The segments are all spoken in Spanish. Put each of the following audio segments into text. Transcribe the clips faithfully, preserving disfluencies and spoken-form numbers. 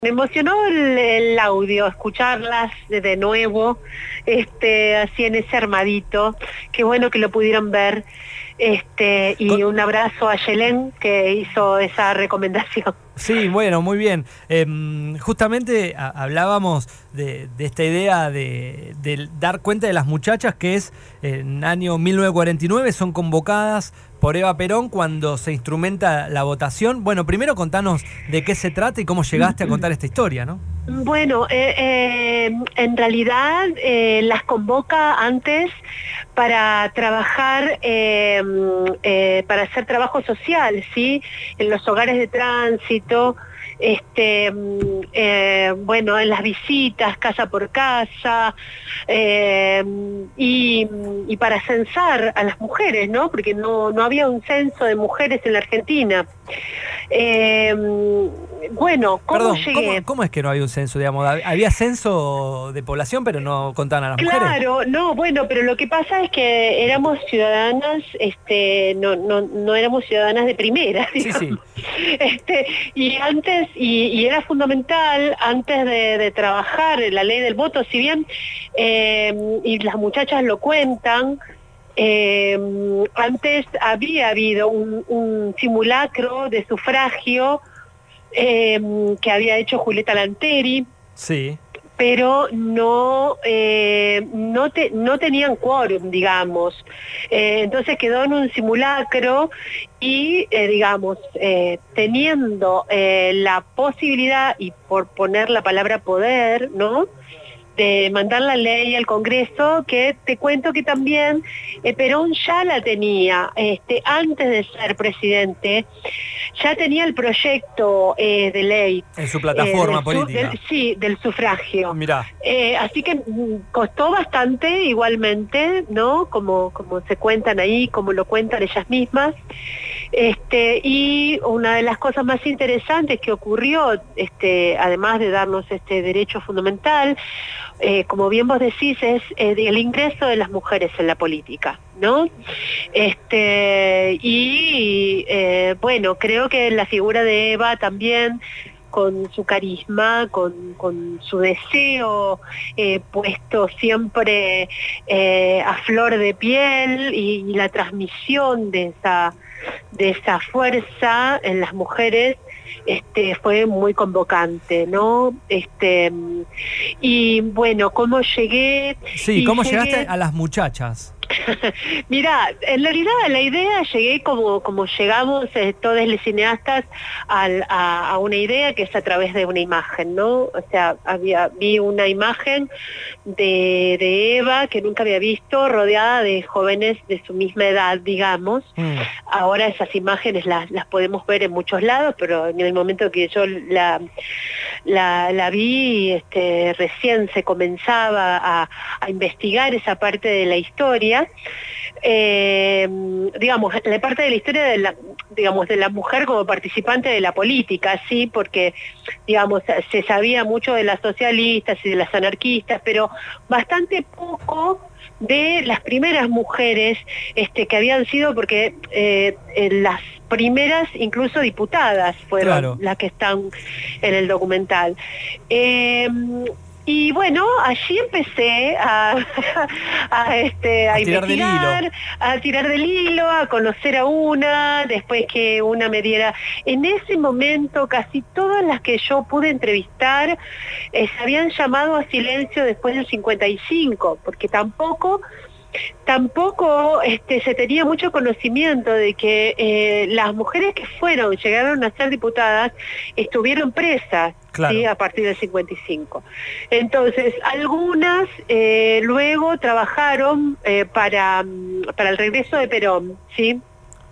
Me emocionó el, el audio, escucharlas de, de nuevo, este, así en ese armadito. Qué bueno que lo pudieron ver. Este, y Con... un abrazo a Yelén, que hizo esa recomendación. Sí, bueno, muy bien. Eh, justamente a, hablábamos de, de esta idea de, de dar cuenta de las muchachas, que es en año mil novecientos cuarenta y nueve, son convocadas por Eva Perón cuando se instrumenta la votación. Bueno, primero contanos de qué se trata y cómo llegaste a contar esta historia, ¿no? Bueno, eh, eh, en realidad eh, las convoca antes para trabajar, eh, eh, para hacer trabajo social, ¿sí? En los hogares de tránsito, este, eh, bueno, en las visitas, casa por casa, eh, y, y para censar a las mujeres, ¿no? Porque no, no había un censo de mujeres en la Argentina. Eh, bueno, ¿cómo Perdón, llegué? ¿cómo, ¿cómo es que no había un censo? Digamos, había censo de población, pero no contaban a las claro, mujeres. Claro, no, bueno, pero lo que pasa es que éramos ciudadanas, este, no, no, no éramos ciudadanas de primera, digamos. Sí, sí. Este, y antes, y, y era fundamental, antes de, de trabajar la ley del voto, si bien, eh, y las muchachas lo cuentan, Eh, antes había habido un, un simulacro de sufragio eh, que había hecho Julieta Lanteri, sí, pero no, eh, no, te, no tenían quórum, digamos. Eh, entonces quedó en un simulacro y, eh, digamos, eh, teniendo eh, la posibilidad, y por poner la palabra poder, ¿no?, de mandar la ley al Congreso, que te cuento que también eh, Perón ya la tenía, este, antes de ser presidente, ya tenía el proyecto eh, de ley. En su plataforma eh, del política. Su, del, sí, del sufragio. Mirá. Eh, así que costó bastante igualmente, ¿no? Como, como se cuentan ahí, como lo cuentan ellas mismas. Este, y una de las cosas más interesantes que ocurrió, este, además de darnos este derecho fundamental, eh, como bien vos decís, es eh, el ingreso de las mujeres en la política, ¿no? Este, y eh, bueno, creo que la figura de Eva también, con su carisma, con, con su deseo eh, puesto siempre eh, a flor de piel, y, y la transmisión de esa, de esa fuerza en las mujeres, este, fue muy convocante, ¿no? Este, y bueno, ¿cómo llegué? Sí, ¿cómo llegué... llegaste a las muchachas? Mira, en realidad la idea llegué como, como llegamos eh, todos los cineastas al, a, a una idea, que es a través de una imagen, ¿no? O sea, había, vi una imagen de, de Eva que nunca había visto, rodeada de jóvenes de su misma edad, digamos. Mm. Ahora esas imágenes las, las podemos ver en muchos lados, pero en el momento que yo la, la, la vi, este, recién se comenzaba a, a investigar esa parte de la historia. Eh, digamos, la parte de la historia de la, digamos, de la mujer como participante de la política, sí, porque, digamos, se sabía mucho de las socialistas y de las anarquistas, pero bastante poco de las primeras mujeres este, que habían sido, porque eh, las primeras incluso diputadas fueron claro. las que están en el documental. Eh, Y bueno, allí empecé a, a, este, a, a investigar, tirar a tirar del hilo, a conocer a una, después que una me diera. En ese momento casi todas las que yo pude entrevistar eh, se habían llamado a silencio después del cincuenta y cinco, porque tampoco... Tampoco este, se tenía mucho conocimiento de que eh, las mujeres que fueron, llegaron a ser diputadas, estuvieron presas, claro. ¿sí? A partir del cincuenta y cinco. Entonces, algunas eh, luego trabajaron eh, para, para el regreso de Perón, ¿sí?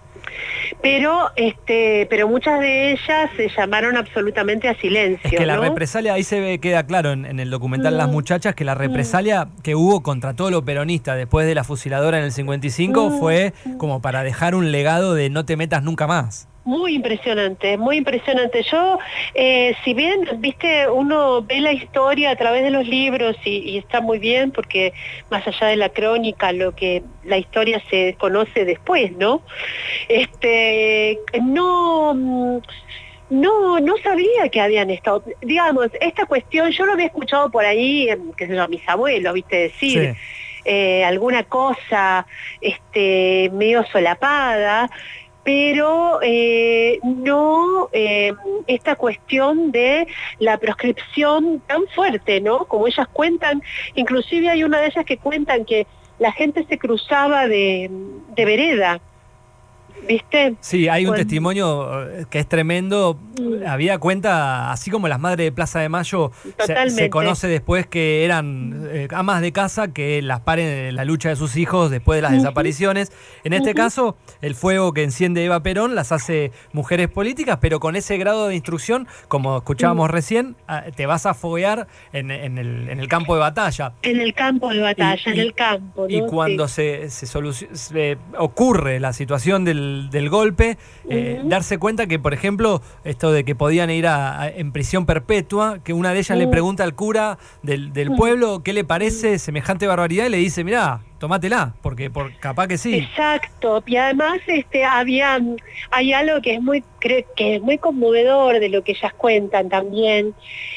Pero, este, pero muchas de ellas se llamaron absolutamente a silencio. Es que la ¿no? represalia, ahí se ve, queda claro en, en el documental mm. Las Muchachas, que la represalia mm. que hubo contra todo lo peronista después de la fusiladora en el cincuenta y cinco mm. fue como para dejar un legado de no te metas nunca más. Muy impresionante, muy impresionante. Yo, eh, si bien, viste, uno ve la historia a través de los libros y, y está muy bien, porque más allá de la crónica, lo que la historia se conoce después, ¿no? Este, no... No, no sabía que habían estado, digamos, esta cuestión, yo lo había escuchado por ahí, qué sé yo, a mis abuelos, viste, decir Sí. eh, alguna cosa este, medio solapada, pero eh, no eh, esta cuestión de la proscripción tan fuerte, ¿no? Como ellas cuentan, inclusive hay una de ellas que cuentan que la gente se cruzaba de, de vereda, ¿viste? Sí, hay un Cuando, testimonio eh, que es tremendo. mm, Había cuenta, así como las madres de Plaza de Mayo, se, se conoce después que eran eh, amas de casa que las paren en la lucha de sus hijos después de las uh-huh, desapariciones. En este uh-huh. caso, el fuego que enciende Eva Perón las hace mujeres políticas, pero con ese grado de instrucción, como escuchábamos uh-huh. recién, te vas a foguear en, en, el, en el campo de batalla. En el campo de batalla, y, en el campo, ¿no? Y cuando sí. se, se, soluciona, se ocurre la situación del del golpe, eh, uh-huh. darse cuenta que, por ejemplo, esto de que podían ir a, a, en prisión perpetua, que una de ellas uh-huh. le pregunta al cura del, del uh-huh. pueblo qué le parece uh-huh. semejante barbaridad y le dice, mirá, tomátela, porque por capaz que sí. Exacto, y además este había hay algo que es muy que es muy conmovedor de lo que ellas cuentan también,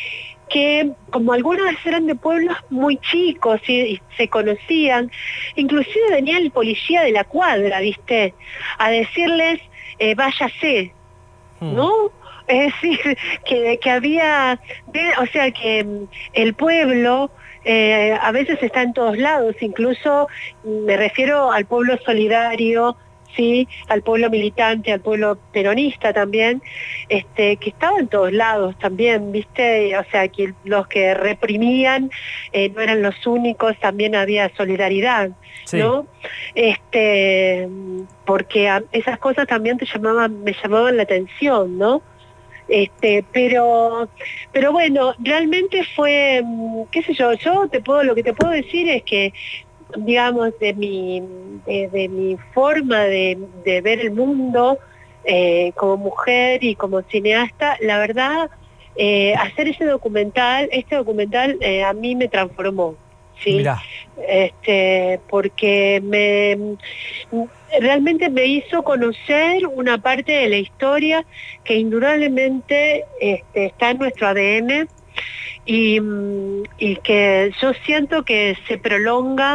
que como algunas eran de pueblos muy chicos y, y se conocían, inclusive venía el policía de la cuadra, ¿viste? A decirles, eh, váyase, hmm. ¿no? Es decir, que, que había, o sea, que el pueblo eh, a veces está en todos lados, incluso me refiero al pueblo solidario, sí, al pueblo militante, al pueblo peronista también, este, que estaba en todos lados también, ¿viste? O sea, que los que reprimían eh, no eran los únicos, también había solidaridad, sí. ¿no? Este, porque a, esas cosas también te llamaban, me llamaban la atención, ¿no? Este, pero, pero bueno, realmente fue, qué sé yo, yo te puedo, lo que te puedo decir es que digamos, de mi, de, de mi forma de, de ver el mundo eh, como mujer y como cineasta, la verdad, eh, hacer ese documental, este documental eh, a mí me transformó, ¿sí? Mirá. Este, porque me realmente me hizo conocer una parte de la historia que indudablemente este, está en nuestro A D N, Y, y que yo siento que se prolonga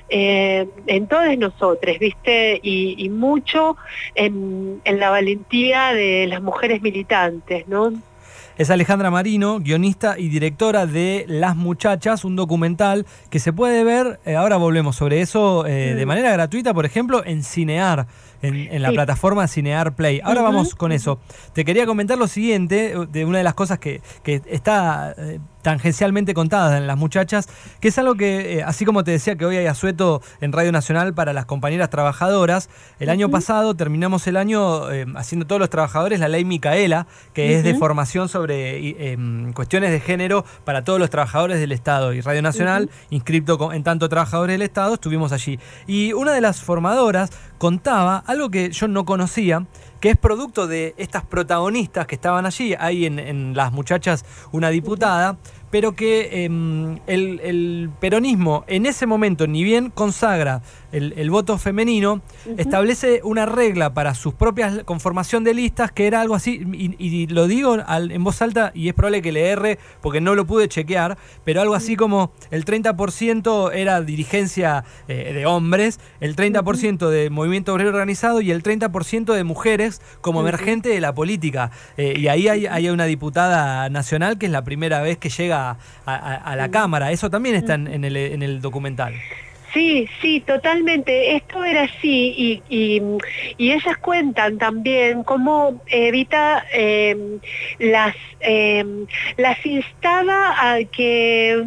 eh, en todos nosotros, ¿viste? Y, y mucho en, en la valentía de las mujeres militantes, ¿no? Es Alejandra Marino, guionista y directora de Las Muchachas, un documental que se puede ver, eh, ahora volvemos sobre eso, eh, mm. de manera gratuita, por ejemplo, en Cinear, en, en la sí. plataforma Cinear Play. Ahora uh-huh. vamos con eso. Te quería comentar lo siguiente, de una de las cosas que, que está eh, tangencialmente contada en Las Muchachas, que es algo que, eh, así como te decía que hoy hay asueto en Radio Nacional para las compañeras trabajadoras, el uh-huh. año pasado terminamos el año eh, haciendo todos los trabajadores la ley Micaela, que uh-huh. es de formación sobre eh, cuestiones de género para todos los trabajadores del Estado. Y Radio Nacional, uh-huh. inscripto con, en tanto trabajadores del Estado, estuvimos allí. Y una de las formadoras contaba algo que yo no conocía, que es producto de estas protagonistas que estaban allí. Hay en, en Las Muchachas una diputada, pero que eh, el, el peronismo en ese momento, ni bien consagra el, el voto femenino, uh-huh. establece una regla para su propia conformación de listas, que era algo así, y, y lo digo al, en voz alta, y es probable que le erre, porque no lo pude chequear, pero algo así como el treinta por ciento era dirigencia eh, de hombres, el treinta por ciento de movimiento obrero organizado y el treinta por ciento de mujeres como uh-huh. emergente de la política. Eh, y ahí hay, hay una diputada nacional que es la primera vez que llega a, a, a la Cámara. Eso también está en, en, el, en el documental. Sí, sí, totalmente. Esto era así y, y, y ellas cuentan también cómo Evita eh, las, eh, las instaba a que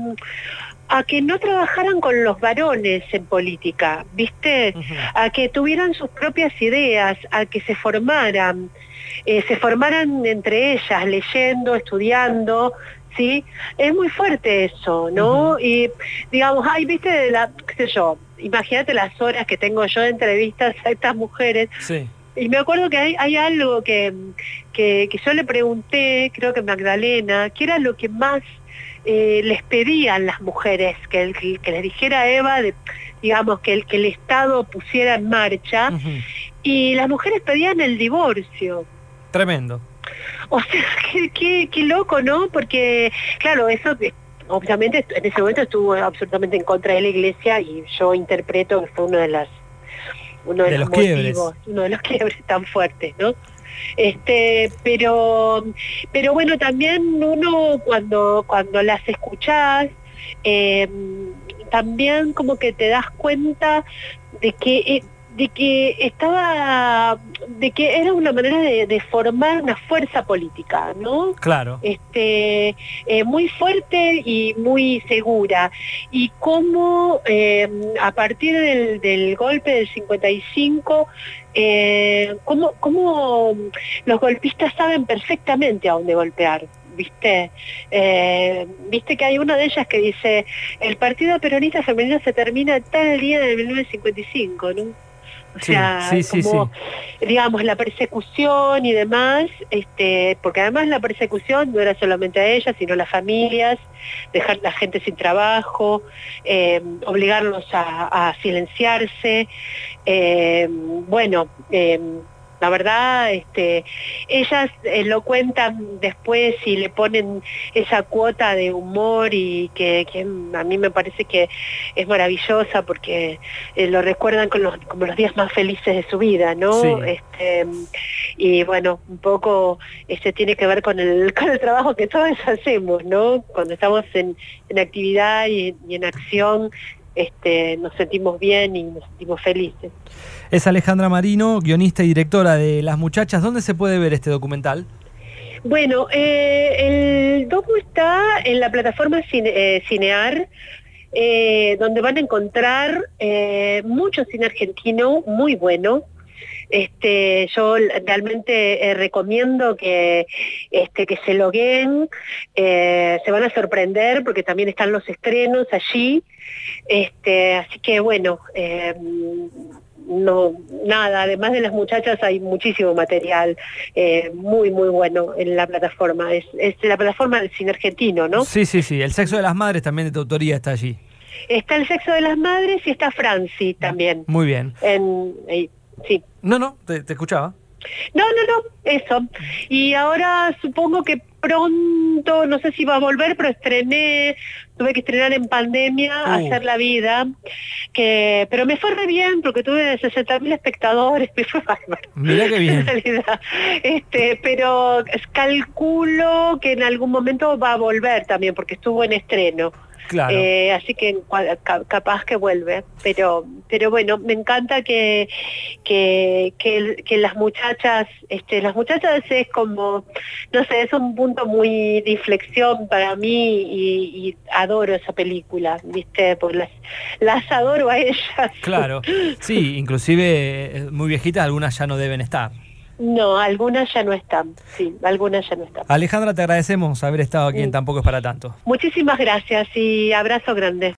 a que no trabajaran con los varones en política, ¿viste? Uh-huh. A que tuvieran sus propias ideas, a que se formaran, eh, se formaran entre ellas, leyendo, estudiando, ¿sí? Es muy fuerte eso, ¿no? Uh-huh. Y digamos, ay, ¿viste? La, qué sé yo, imagínate las horas que tengo yo de entrevistas a estas mujeres. Sí. Y me acuerdo que hay, hay algo que, que, que yo le pregunté, creo que Magdalena, que era lo que más Eh, les pedían las mujeres, que, que, que les dijera a Eva, de, digamos, que el, que el Estado pusiera en marcha, uh-huh. y las mujeres pedían el divorcio. Tremendo. O sea, qué, qué, qué loco, ¿no? Porque, claro, eso eh, obviamente en ese momento estuvo absolutamente en contra de la Iglesia y yo interpreto que fue uno de las uno de, De los, los motivos, quiebres. uno de los quiebres tan fuertes, ¿no? Este, pero, pero bueno, también uno cuando, cuando las escuchás, eh, también como que te das cuenta de que eh, de que estaba, de que era una manera de, de formar una fuerza política, ¿no? Claro. Este, eh, muy fuerte y muy segura. Y cómo eh, a partir del, del golpe del cincuenta y cinco, eh, cómo, cómo los golpistas saben perfectamente a dónde golpear. ¿Viste? Eh, viste que hay una de ellas que dice, el Partido Peronista Femenino se termina tal día de mil novecientos cincuenta y cinco, ¿no? O Sí, sea, sí, sí, como, sí. digamos, la persecución y demás, este, porque además la persecución no era solamente a ellas, sino a las familias, dejar a la gente sin trabajo, eh, obligarlos a, a silenciarse, eh, bueno, eh, la verdad, este, ellas eh, lo cuentan después y le ponen esa cuota de humor y que, que a mí me parece que es maravillosa porque eh, lo recuerdan con los, como los días más felices de su vida, ¿no? Sí. Este, y bueno, un poco este tiene que ver con el, con el trabajo que todos hacemos, ¿no? Cuando estamos en, en actividad y, y en acción, este, nos sentimos bien y nos sentimos felices. Es Alejandra Marino, guionista y directora de Las Muchachas. ¿Dónde se puede ver este documental? Bueno, eh, el docu está en la plataforma Cine, eh, Cinear, eh, donde van a encontrar eh, mucho cine argentino muy bueno. Este, yo realmente eh, recomiendo que, este, que se logueen, eh, se van a sorprender porque también están los estrenos allí. Este, así que bueno, eh, no, nada, además de Las Muchachas hay muchísimo material eh, muy muy bueno en la plataforma, es, es la plataforma del cine argentino, ¿no? Sí, sí, sí, El sexo de las madres también de tu autoría está allí. Está El sexo de las madres y está Franci también. Muy bien. En, eh, sí. No, no, te, te escuchaba. No, no, no, eso. Y ahora supongo que pronto, no sé si va a volver, pero estrené, tuve que estrenar en pandemia, Uh. Hacer la vida, que, pero me fue re bien porque tuve sesenta mil espectadores, me fue bárbaro. Mirá qué bien. En realidad. Este, pero calculo que en algún momento va a volver también, porque estuvo en estreno. Claro. Eh, así que capaz que vuelve, pero pero bueno, me encanta que que, que, que las muchachas, este, las muchachas es como, no sé, es un punto muy de inflexión para mí y, y adoro esa película, ¿viste? Porque las, las adoro a ellas. Claro, sí, inclusive muy viejitas, algunas ya no deben estar. No, algunas ya no están, sí, algunas ya no están. Alejandra, te agradecemos haber estado aquí en Tampoco es para tanto. Muchísimas gracias y abrazo grande.